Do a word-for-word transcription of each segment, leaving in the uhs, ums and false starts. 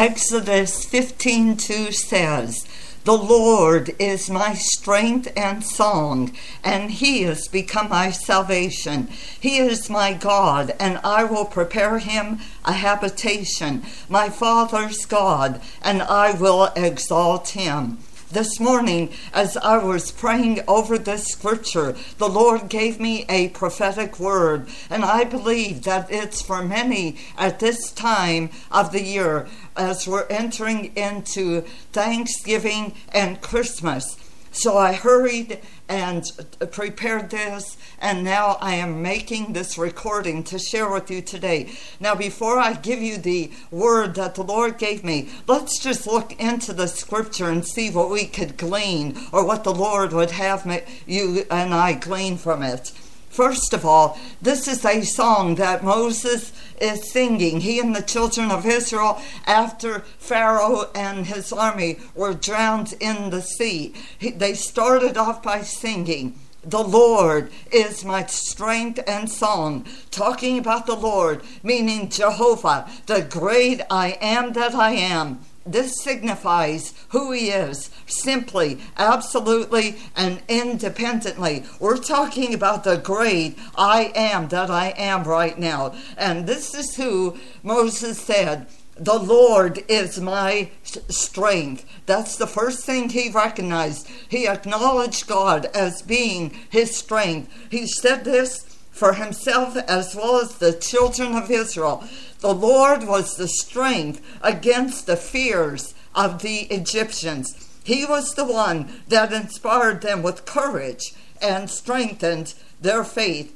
Exodus fifteen two says, "The Lord is my strength and song, and he has become my salvation. He is my God, and I will prepare him a habitation, my father's God, and I will exalt him." This morning, as I was praying over this scripture, the Lord gave me a prophetic word, and I believe that it's for many at this time of the year as we're entering into Thanksgiving and Christmas. So I hurried and prepared this, and now I am making this recording to share with you today. Now, before I give you the word that the Lord gave me, let's just look into the scripture and see what we could glean, or what the Lord would have me, you and I glean from it. First of all, this is a song that Moses is singing. He and the children of Israel, after Pharaoh and his army were drowned in the sea, he, they started off by singing, "The Lord is my strength and song," talking about the Lord, meaning Jehovah, the great I am that I am. This signifies who he is, simply, absolutely, and independently. We're talking about the great I am that I am right now. And this is who Moses said, "The Lord is my strength." That's the first thing he recognized. He acknowledged God as being his strength. He said this for himself as well as the children of Israel. The Lord was the strength against the fears of the Egyptians. He was the one that inspired them with courage and strengthened their faith.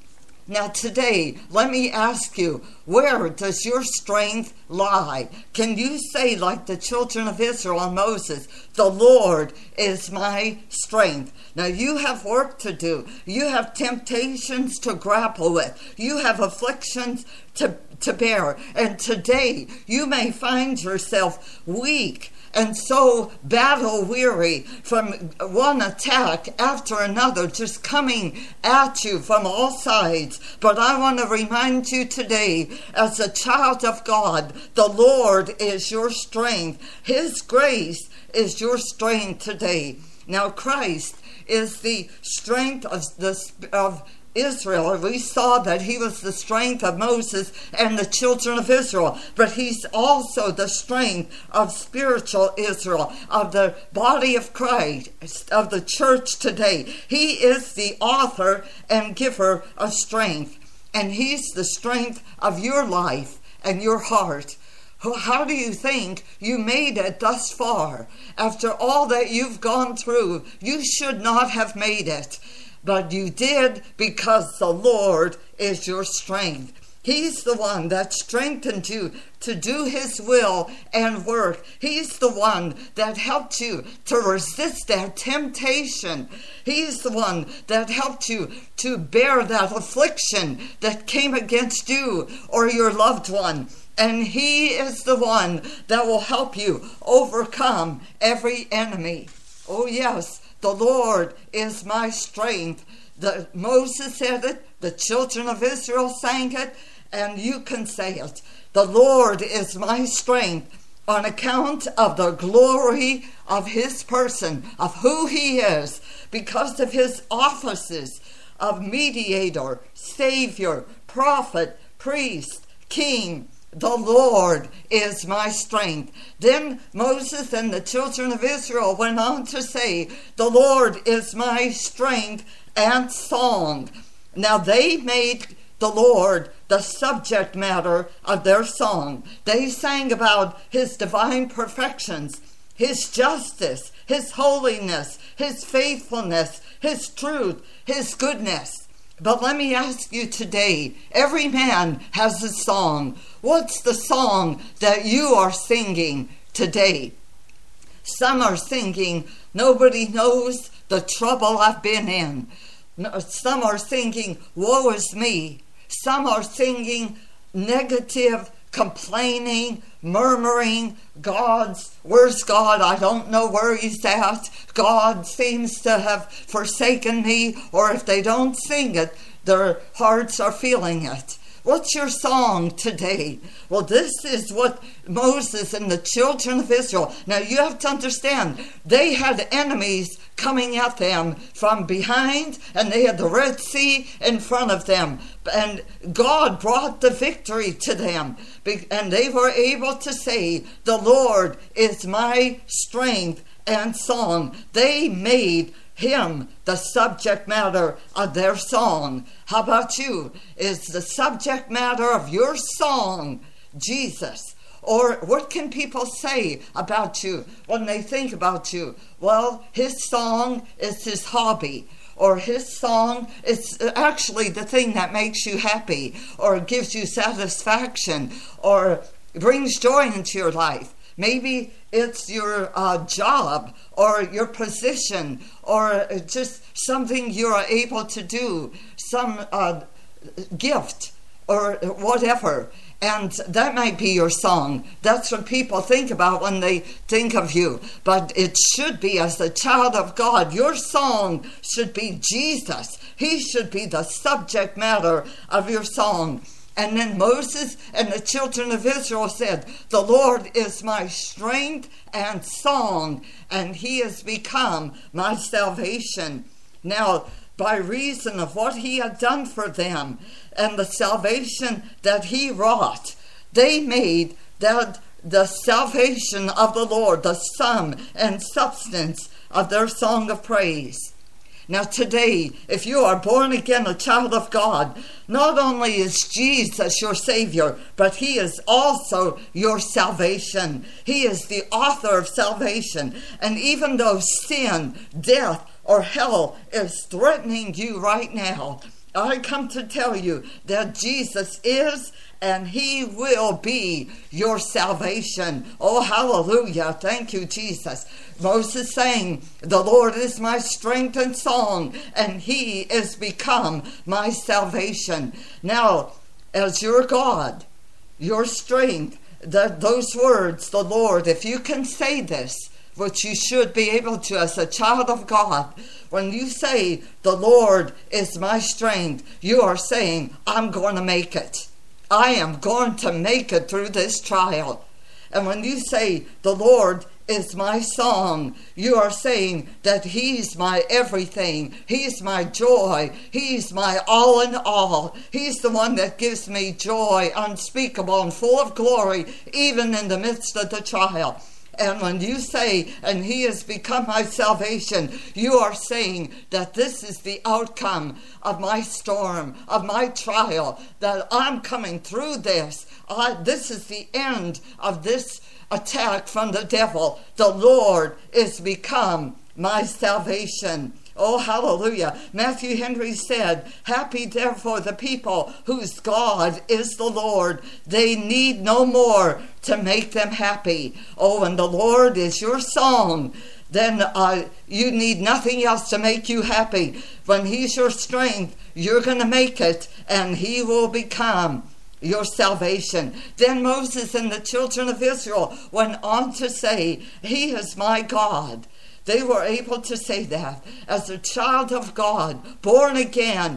Now today, let me ask you, where does your strength lie? Can you say, like the children of Israel and Moses, "The Lord is my strength"? Now you have work to do. You have temptations to grapple with. You have afflictions to, to bear. And today, you may find yourself weak and so battle-weary from one attack after another just coming at you from all sides. But I want to remind you today, as a child of God, the Lord is your strength. His grace is your strength today. Now, Christ is the strength of the of Israel. We saw that he was the strength of Moses and the children of Israel, but he's also the strength of spiritual Israel, of the body of Christ, of the church today. He is the author and giver of strength, and he's the strength of your life and your heart. How do you think you made it thus far? After all that you've gone through, you should not have made it. But you did, because the Lord is your strength. He's the one that strengthened you to do his will and work. He's the one that helped you to resist that temptation. He's the one that helped you to bear that affliction that came against you or your loved one. And he is the one that will help you overcome every enemy. Oh yes, the Lord is my strength. The, Moses said it, the children of Israel sang it, and you can say it. The Lord is my strength on account of the glory of his person, of who he is, because of his offices of mediator, savior, prophet, priest, king. The Lord is my strength. Then Moses and the children of Israel went on to say, "The Lord is my strength and song." Now they made the Lord the subject matter of their song. They sang about his divine perfections, his justice, his holiness, his faithfulness, his truth, his goodness. But let me ask you today, every man has a song. What's the song that you are singing today? Some are singing, "Nobody knows the trouble I've been in." Some are singing, "Woe is me." Some are singing negative, complaining, murmuring, God's, where's God? I don't know where he's at. God seems to have forsaken me. Or if they don't sing it, their hearts are feeling it. What's your song today? Well, this is what Moses and the children of Israel, now you have to understand, they had enemies coming at them from behind, and they had the Red Sea in front of them. And God brought the victory to them. And they were able to say, the Lord is my strength and song. They made him the subject matter of their song. How about you? Is the subject matter of your song Jesus? Or what can people say about you when they think about you? Well, his song is his hobby, or his song is actually the thing that makes you happy, or gives you satisfaction, or brings joy into your life. Maybe it's your uh, job, or your position, or just something you're able to do, some uh, gift, or whatever. And that might be your song. That's what people think about when they think of you. But it should be, as a child of God, your song should be Jesus. He should be the subject matter of your song. And then Moses and the children of Israel said, the Lord is my strength and song, and he has become my salvation. Now, by reason of what he had done for them and the salvation that he wrought, they made that the salvation of the Lord the sum and substance of their song of praise. Now today, if you are born again, a child of God, not only is Jesus your Savior, but he is also your salvation. He is the author of salvation. And even though sin, death, or hell is threatening you right now, I come to tell you that Jesus is and he will be your salvation. Oh, hallelujah. Thank you, Jesus. Moses saying, the Lord is my strength and song, and he is become my salvation. Now, as your God, your strength, the, those words, the Lord, if you can say this, which you should be able to as a child of God, when you say, the Lord is my strength, you are saying, I'm going to make it. I am going to make it through this trial. And when you say, the Lord is my song, you are saying that he's my everything. He's my joy. He's my all in all. He's the one that gives me joy unspeakable and full of glory, even in the midst of the trial. And when you say, and he has become my salvation, you are saying that this is the outcome of my storm, of my trial, that I'm coming through this. I, this is the end of this attack from the devil. The Lord is become my salvation. Oh, hallelujah. Matthew Henry said, happy therefore the people whose God is the Lord. They need no more to make them happy. Oh, and the Lord is your song. Then uh, you need nothing else to make you happy. When he's your strength, you're going to make it, and he will become your salvation. Then Moses and the children of Israel went on to say, he is my God. They were able to say that as a child of God, born again,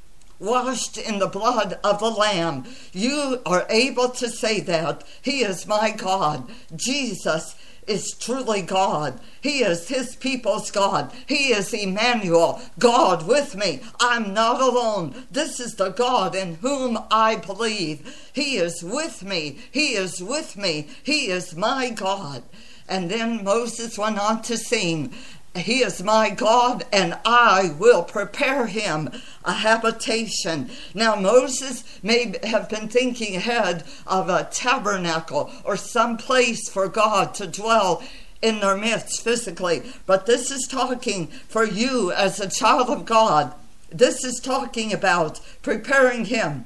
washed in the blood of the Lamb. You are able to say that. He is my God. Jesus is truly God. He is his people's God. He is Emmanuel, God with me. I'm not alone. This is the God in whom I believe. He is with me. He is with me. He is my God. And then Moses went on to sing, he is my God, and I will prepare him a habitation. Now, Moses may have been thinking ahead of a tabernacle or some place for God to dwell in their midst physically. But this is talking for you as a child of God. This is talking about preparing him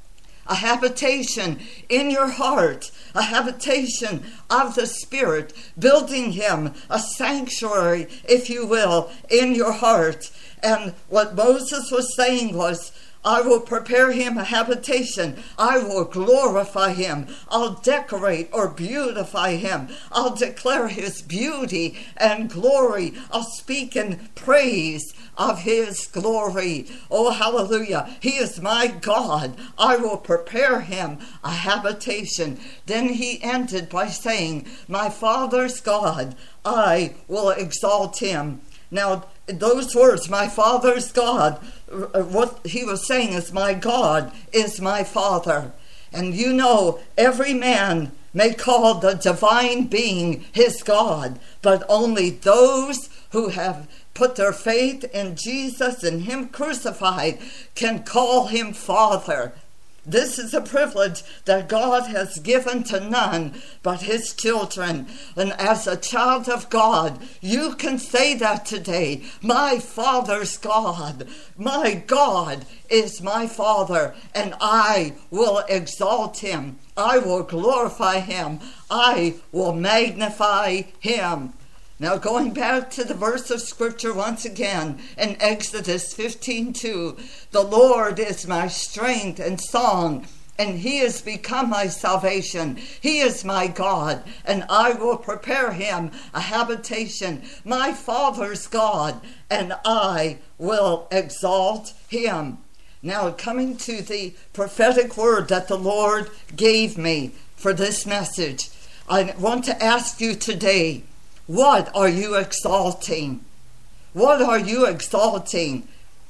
a habitation in your heart, a habitation of the Spirit, building him a sanctuary, if you will, in your heart. And what Moses was saying was, I will prepare him a habitation. I will glorify him. I'll decorate or beautify him. I'll declare his beauty and glory. I'll speak in praise of his glory. Oh, hallelujah. He is my God. I will prepare him a habitation. Then he ended by saying, my Father's God, I will exalt him. Now, those words, my Father's God, what he was saying is, my God is my Father. And you know, every man may call the divine being his God, but only those who have put their faith in Jesus and him crucified can call him Father. This is a privilege that God has given to none but his children. And as a child of God, you can say that today. My Father's God, my God is my Father, and I will exalt him. I will glorify him. I will magnify him. Now, going back to the verse of Scripture once again in Exodus fifteen two, the Lord is my strength and song, and he has become my salvation. He is my God, and I will prepare him a habitation, my Father's God, and I will exalt him. Now, coming to the prophetic word that the Lord gave me for this message, I want to ask you today, what are you exalting? What are you exalting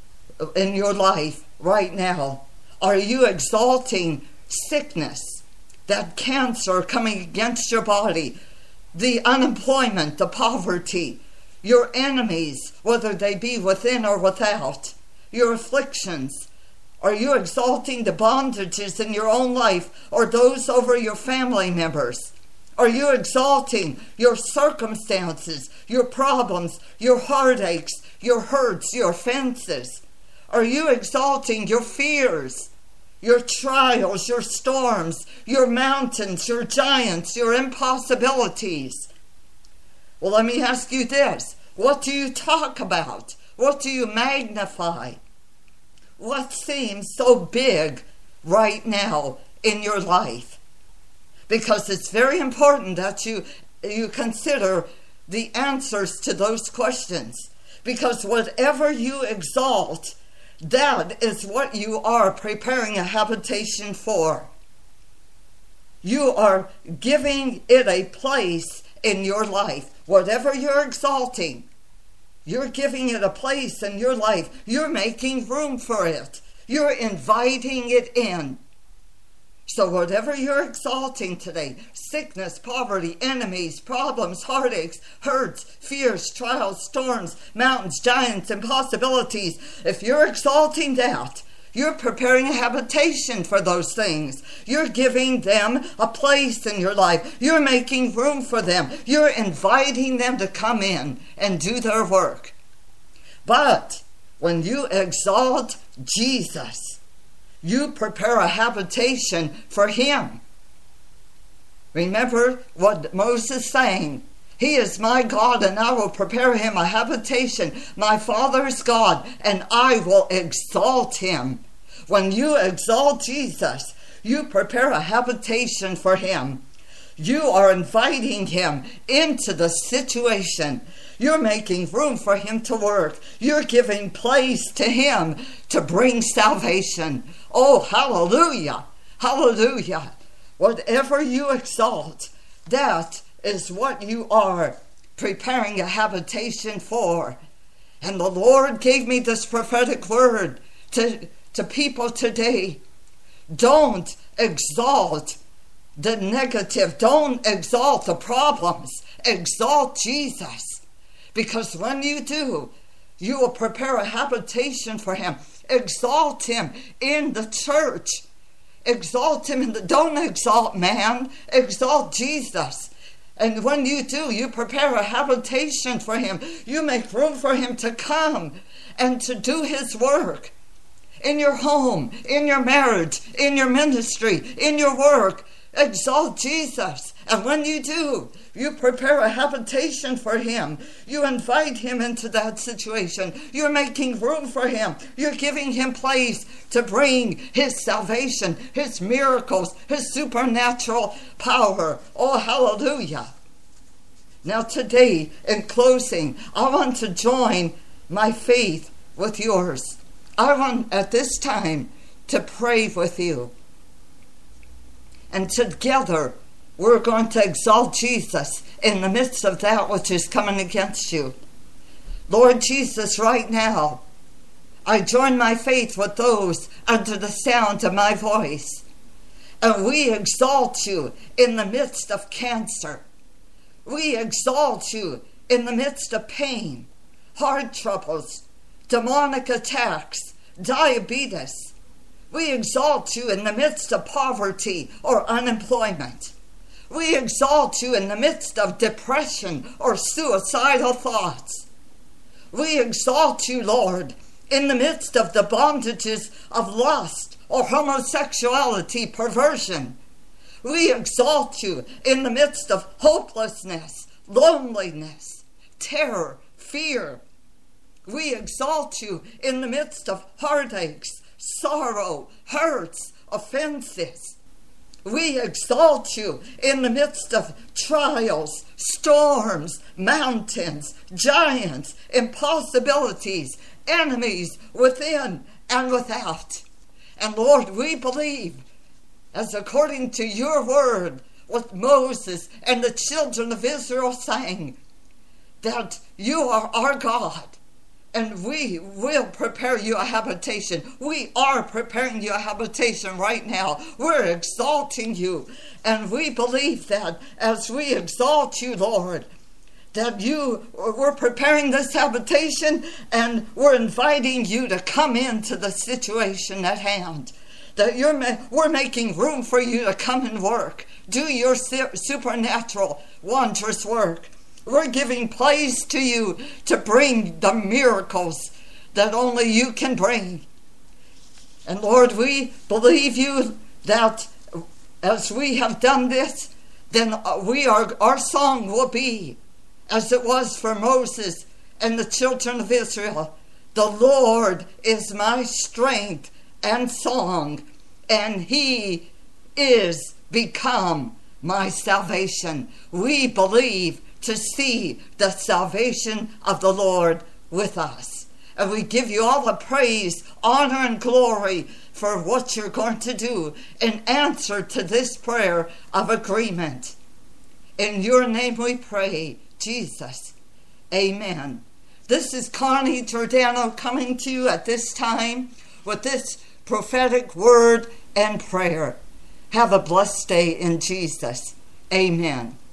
in your life right now? Are you exalting sickness, that cancer coming against your body, the unemployment, the poverty, your enemies, whether they be within or without, your afflictions? Are you exalting the bondages in your own life or those over your family members? Are you exalting your circumstances, your problems, your heartaches, your hurts, your offenses? Are you exalting your fears, your trials, your storms, your mountains, your giants, your impossibilities? Well, let me ask you this. What do you talk about? What do you magnify? What seems so big right now in your life? Because it's very important that you you consider the answers to those questions. Because whatever you exalt, that is what you are preparing a habitation for. You are giving it a place in your life. Whatever you're exalting, you're giving it a place in your life. You're making room for it. You're inviting it in. So whatever you're exalting today, sickness, poverty, enemies, problems, heartaches, hurts, fears, trials, storms, mountains, giants, impossibilities, if you're exalting that, you're preparing a habitation for those things. You're giving them a place in your life. You're making room for them. You're inviting them to come in and do their work. But when you exalt Jesus, you prepare a habitation for him. Remember what Moses saying. He is my God, and I will prepare him a habitation. My Father's God, and I will exalt him. When you exalt Jesus, you prepare a habitation for him. You are inviting him into the situation. You're making room for him to work. You're giving place to him to bring salvation. Oh, hallelujah. Hallelujah. Whatever you exalt, that is what you are preparing a habitation for. And the Lord gave me this prophetic word to, to people today. Don't exalt the negative. Don't exalt the problems. Exalt Jesus. Because when you do, you will prepare a habitation for him. Exalt him in the church. Exalt him in the, don't exalt man. Exalt Jesus. And when you do, you prepare a habitation for him. You make room for him to come and to do his work. In your home, in your marriage, in your ministry, in your work. Exalt Jesus And when you do, you prepare a habitation for him. You invite him into that situation. You're making room for him. You're giving him place to bring his salvation, his miracles, his supernatural power. Oh, hallelujah. Now today, in closing, I want to join my faith with yours. I want at this time to pray with you. And together, we're going to exalt Jesus in the midst of that which is coming against you. Lord Jesus, right now, I join my faith with those under the sound of my voice. And we exalt you in the midst of cancer. We exalt you in the midst of pain, heart troubles, demonic attacks, diabetes. We exalt you in the midst of poverty or unemployment. We exalt you in the midst of depression or suicidal thoughts. We exalt you, Lord, in the midst of the bondages of lust or homosexuality, perversion. We exalt you in the midst of hopelessness, loneliness, terror, fear. We exalt you in the midst of heartaches, sorrow, hurts, offenses. We exalt you in the midst of trials, storms, mountains, giants, impossibilities, enemies within and without. And Lord, we believe, as according to your word, what Moses and the children of Israel sang, that you are our God. And we will prepare you a habitation. We are preparing you a habitation right now. We're exalting you. And we believe that as we exalt you, Lord, that you, we're preparing this habitation and we're inviting you to come into the situation at hand. That you're we're making room for you to come and work. Do your supernatural, wondrous work. We're giving place to you to bring the miracles that only you can bring. And Lord, we believe you that as we have done this, then we are, our song will be, as it was for Moses and the children of Israel, the Lord is my strength and song, and he is become my salvation. We believe to see the salvation of the Lord with us. And we give you all the praise, honor, and glory for what you're going to do in answer to this prayer of agreement. In your name we pray, Jesus. Amen. This is Connie Giordano coming to you at this time with this prophetic word and prayer. Have a blessed day in Jesus. Amen.